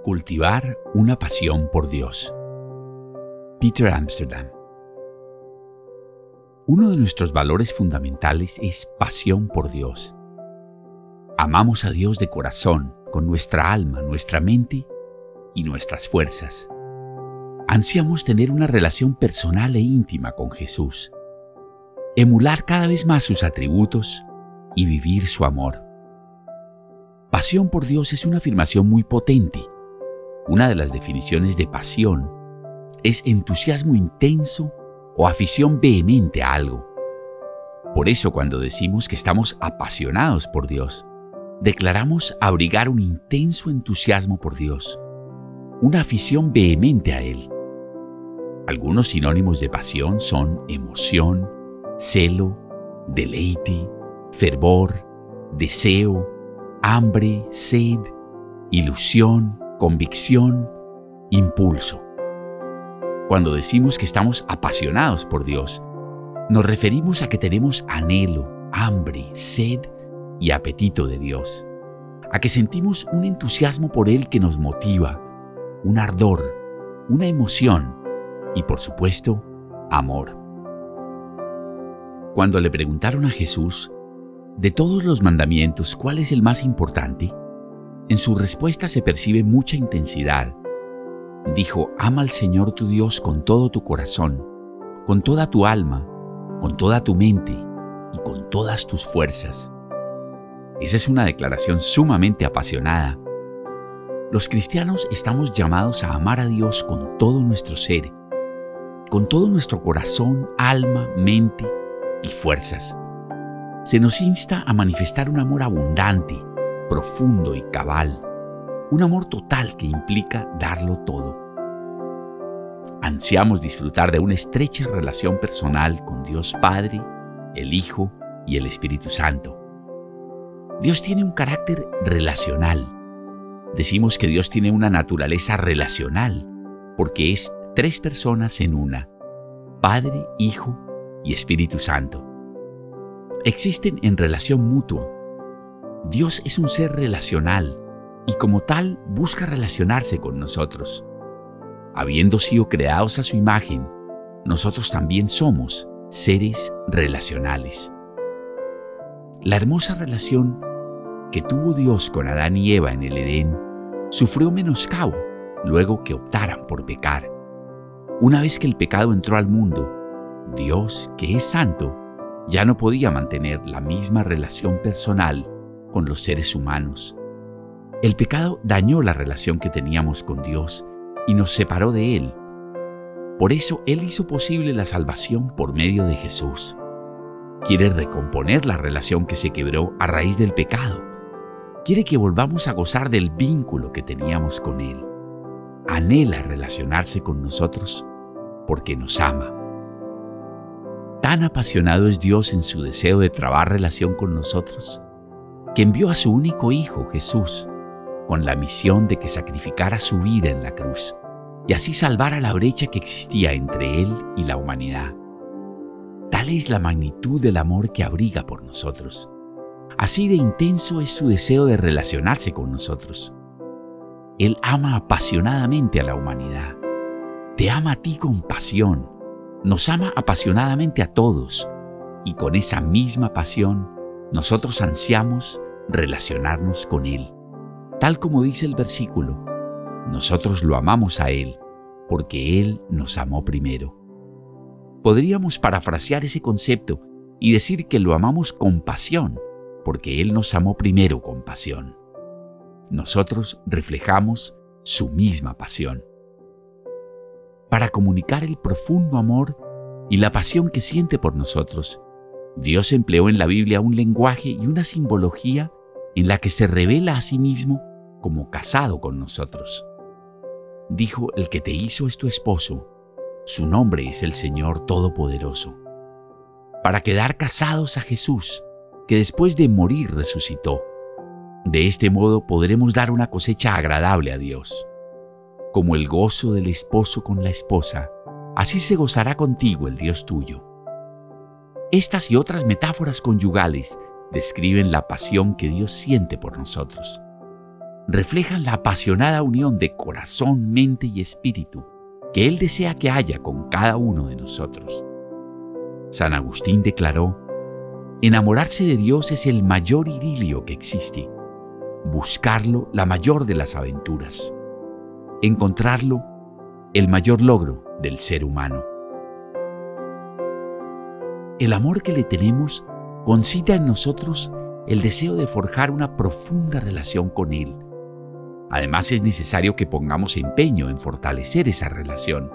Cultivar una pasión por Dios. Peter Amsterdam. Uno de nuestros valores fundamentales es pasión por Dios. Amamos a Dios de corazón, con nuestra alma, nuestra mente y nuestras fuerzas. Ansiamos tener una relación personal e íntima con Jesús, emular cada vez más sus atributos y vivir su amor. Pasión por Dios es una afirmación muy potente. Una de las definiciones de pasión es entusiasmo intenso o afición vehemente a algo. Por eso, cuando decimos que estamos apasionados por Dios, declaramos abrigar un intenso entusiasmo por Dios, una afición vehemente a Él. Algunos sinónimos de pasión son emoción, celo, deleite, fervor, deseo, hambre, sed, ilusión, convicción, impulso. Cuando decimos que estamos apasionados por Dios, nos referimos a que tenemos anhelo, hambre, sed y apetito de Dios, a que sentimos un entusiasmo por Él que nos motiva, un ardor, una emoción y, por supuesto, amor. Cuando le preguntaron a Jesús, de todos los mandamientos, ¿cuál es el más importante?, en su respuesta se percibe mucha intensidad. Dijo: ama al Señor tu Dios con todo tu corazón, con toda tu alma, con toda tu mente y con todas tus fuerzas. Esa es una declaración sumamente apasionada. Los cristianos estamos llamados a amar a Dios con todo nuestro ser, con todo nuestro corazón, alma, mente y fuerzas. Se nos insta a manifestar un amor abundante, profundo y cabal, un amor total que implica darlo todo. Ansiamos disfrutar de una estrecha relación personal con Dios Padre, el Hijo y el Espíritu Santo. Dios tiene un carácter relacional. Decimos que Dios tiene una naturaleza relacional porque es tres personas en una: Padre, Hijo y Espíritu Santo. Existen en relación mutua. Dios es un ser relacional y como tal busca relacionarse con nosotros. Habiendo sido creados a su imagen, nosotros también somos seres relacionales. La hermosa relación que tuvo Dios con Adán y Eva en el Edén sufrió menoscabo luego que optaran por pecar. Una vez que el pecado entró al mundo, Dios, que es santo, ya no podía mantener la misma relación personal con los seres humanos. El pecado dañó la relación que teníamos con Dios y nos separó de Él. Por eso Él hizo posible la salvación por medio de Jesús. Quiere recomponer la relación que se quebró a raíz del pecado. Quiere que volvamos a gozar del vínculo que teníamos con Él. Anhela relacionarse con nosotros porque nos ama. Tan apasionado es Dios en su deseo de trabar relación con nosotros, que envió a su único Hijo, Jesús, con la misión de que sacrificara su vida en la cruz y así salvara la brecha que existía entre Él y la humanidad. Tal es la magnitud del amor que abriga por nosotros. Así de intenso es su deseo de relacionarse con nosotros. Él ama apasionadamente a la humanidad. Te ama a ti con pasión. Nos ama apasionadamente a todos. Y con esa misma pasión, nosotros ansiamos relacionarnos con Él. Tal como dice el versículo, nosotros lo amamos a Él, porque Él nos amó primero. Podríamos parafrasear ese concepto y decir que lo amamos con pasión, porque Él nos amó primero con pasión. Nosotros reflejamos su misma pasión. Para comunicar el profundo amor y la pasión que siente por nosotros, Dios empleó en la Biblia un lenguaje y una simbología en la que se revela a sí mismo como casado con nosotros. Dijo: el que te hizo es tu esposo, su nombre es el Señor Todopoderoso. Para quedar casados a Jesús, que después de morir resucitó. De este modo podremos dar una cosecha agradable a Dios. Como el gozo del esposo con la esposa, así se gozará contigo el Dios tuyo. Estas y otras metáforas conyugales describen la pasión que Dios siente por nosotros. reflejan la apasionada unión de corazón, mente y espíritu que Él desea que haya con cada uno de nosotros. San Agustín declaró: enamorarse de Dios es el mayor idilio que existe, buscarlo la mayor de las aventuras, encontrarlo el mayor logro del ser humano. El amor que le tenemos concita en nosotros el deseo de forjar una profunda relación con Él. Además, es necesario que pongamos empeño en fortalecer esa relación.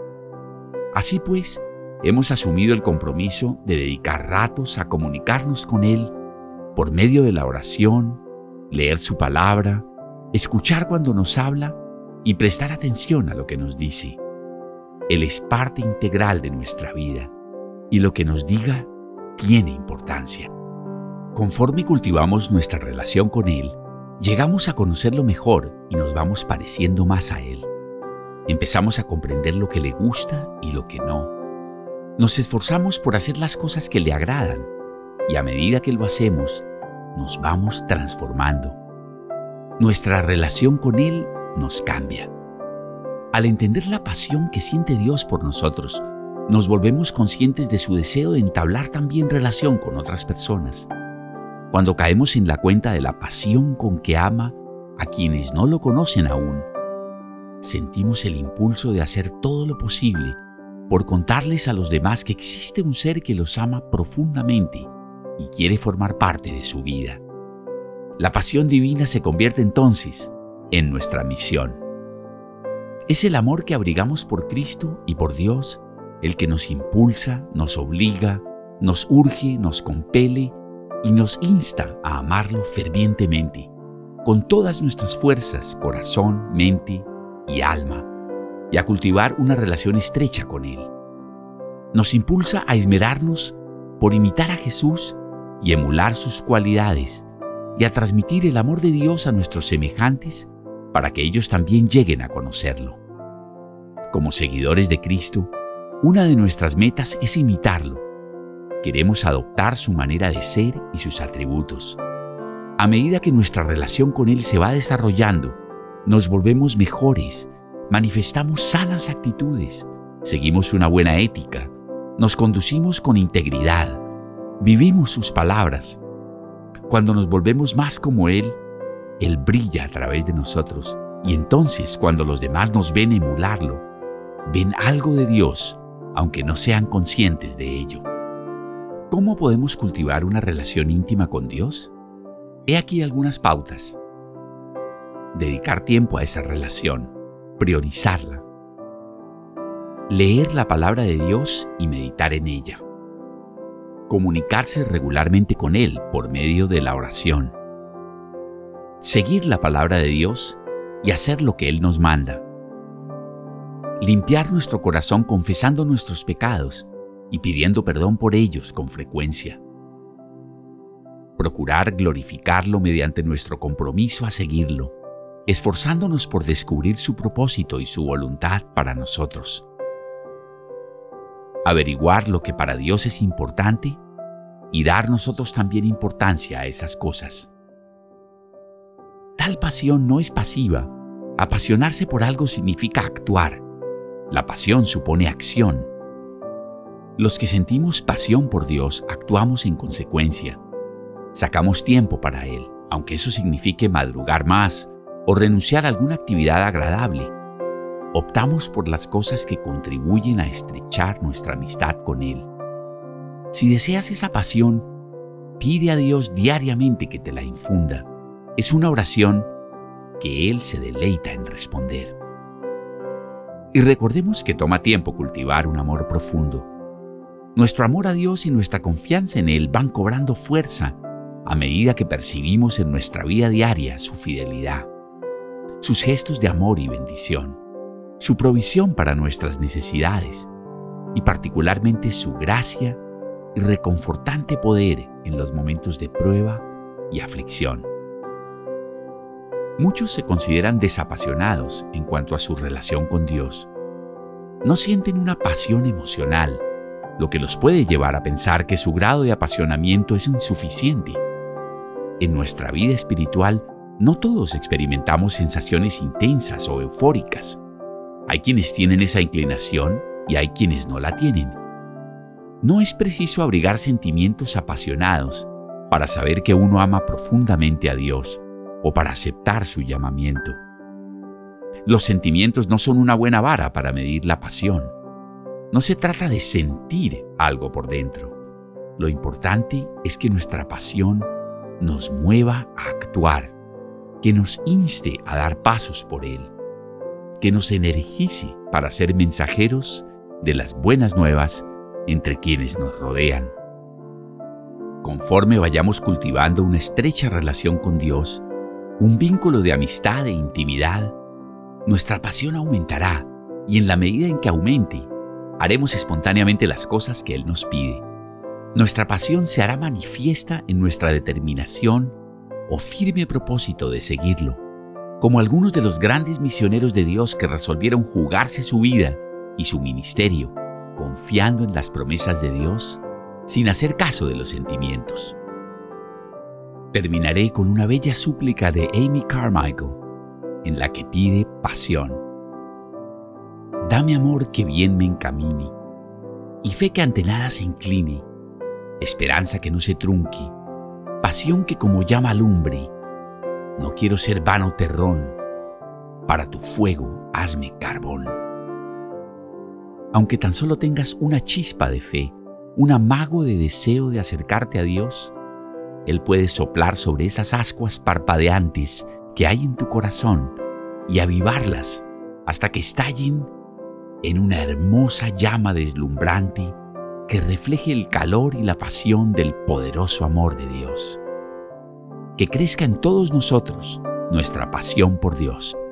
Así pues, hemos asumido el compromiso de dedicar ratos a comunicarnos con Él por medio de la oración, leer su palabra, escuchar cuando nos habla y prestar atención a lo que nos dice. Él es parte integral de nuestra vida y lo que nos diga tiene importancia. Conforme cultivamos nuestra relación con Él, llegamos a conocerlo mejor y nos vamos pareciendo más a Él. Empezamos a comprender lo que le gusta y lo que no. Nos esforzamos por hacer las cosas que le agradan y a medida que lo hacemos, nos vamos transformando. Nuestra relación con Él nos cambia. Al entender la pasión que siente Dios por nosotros, nos volvemos conscientes de su deseo de entablar también relación con otras personas. Cuando caemos en la cuenta de la pasión con que ama a quienes no lo conocen aún, sentimos el impulso de hacer todo lo posible por contarles a los demás que existe un ser que los ama profundamente y quiere formar parte de su vida. La pasión divina se convierte entonces en nuestra misión. Es el amor que abrigamos por Cristo y por Dios el que nos impulsa, nos obliga, nos urge, nos compele y nos insta a amarlo fervientemente, con todas nuestras fuerzas, corazón, mente y alma, y a cultivar una relación estrecha con Él. Nos impulsa a esmerarnos por imitar a Jesús y emular sus cualidades, y a transmitir el amor de Dios a nuestros semejantes para que ellos también lleguen a conocerlo. Como seguidores de Cristo, una de nuestras metas es imitarlo. Queremos adoptar su manera de ser y sus atributos. A medida que nuestra relación con Él se va desarrollando, nos volvemos mejores, manifestamos sanas actitudes, seguimos una buena ética, nos conducimos con integridad, vivimos sus palabras. Cuando nos volvemos más como Él, Él brilla a través de nosotros y entonces cuando los demás nos ven emularlo, ven algo de Dios, aunque no sean conscientes de ello. ¿Cómo podemos cultivar una relación íntima con Dios? He aquí algunas pautas. Dedicar tiempo a esa relación, priorizarla. Leer la palabra de Dios y meditar en ella. Comunicarse regularmente con Él por medio de la oración. Seguir la palabra de Dios y hacer lo que Él nos manda. Limpiar nuestro corazón confesando nuestros pecados y pidiendo perdón por ellos con frecuencia. Procurar glorificarlo mediante nuestro compromiso a seguirlo, esforzándonos por descubrir su propósito y su voluntad para nosotros. Averiguar lo que para Dios es importante y dar nosotros también importancia a esas cosas. Tal pasión no es pasiva. Apasionarse por algo significa actuar. La pasión supone acción. Los que sentimos pasión por Dios actuamos en consecuencia. Sacamos tiempo para Él, aunque eso signifique madrugar más o renunciar a alguna actividad agradable. Optamos por las cosas que contribuyen a estrechar nuestra amistad con Él. Si deseas esa pasión, pide a Dios diariamente que te la infunda. Es una oración que Él se deleita en responder. Y recordemos que toma tiempo cultivar un amor profundo. Nuestro amor a Dios y nuestra confianza en Él van cobrando fuerza a medida que percibimos en nuestra vida diaria su fidelidad, sus gestos de amor y bendición, su provisión para nuestras necesidades y particularmente su gracia y reconfortante poder en los momentos de prueba y aflicción. Muchos se consideran desapasionados en cuanto a su relación con Dios. No sienten una pasión emocional, lo que los puede llevar a pensar que su grado de apasionamiento es insuficiente. En nuestra vida espiritual No todos experimentamos sensaciones intensas o eufóricas. Hay quienes tienen esa inclinación y hay quienes no la tienen. No es preciso abrigar sentimientos apasionados para saber que uno ama profundamente a Dios o para aceptar su llamamiento. Los sentimientos no son una buena vara para medir la pasión. No se trata de sentir algo por dentro. Lo importante es que nuestra pasión nos mueva a actuar, que nos inste a dar pasos por Él, que nos energice para ser mensajeros de las buenas nuevas entre quienes nos rodean. Conforme vayamos cultivando una estrecha relación con Dios, un vínculo de amistad e intimidad, nuestra pasión aumentará y en la medida en que aumente, haremos espontáneamente las cosas que Él nos pide. Nuestra pasión se hará manifiesta en nuestra determinación o firme propósito de seguirlo, como algunos de los grandes misioneros de Dios que resolvieron jugarse su vida y su ministerio, confiando en las promesas de Dios, sin hacer caso de los sentimientos. Terminaré con una bella súplica de Amy Carmichael, en la que pide pasión. Dame amor que bien me encamine, y fe que ante nada se incline, esperanza que no se trunque, pasión que como llama alumbre. No quiero ser vano terrón, para tu fuego hazme carbón. Aunque tan solo tengas una chispa de fe, un amago de deseo de acercarte a Dios, Él puede soplar sobre esas ascuas parpadeantes que hay en tu corazón y avivarlas hasta que estallen en una hermosa llama deslumbrante que refleje el calor y la pasión del poderoso amor de Dios. Que crezca en todos nosotros nuestra pasión por Dios.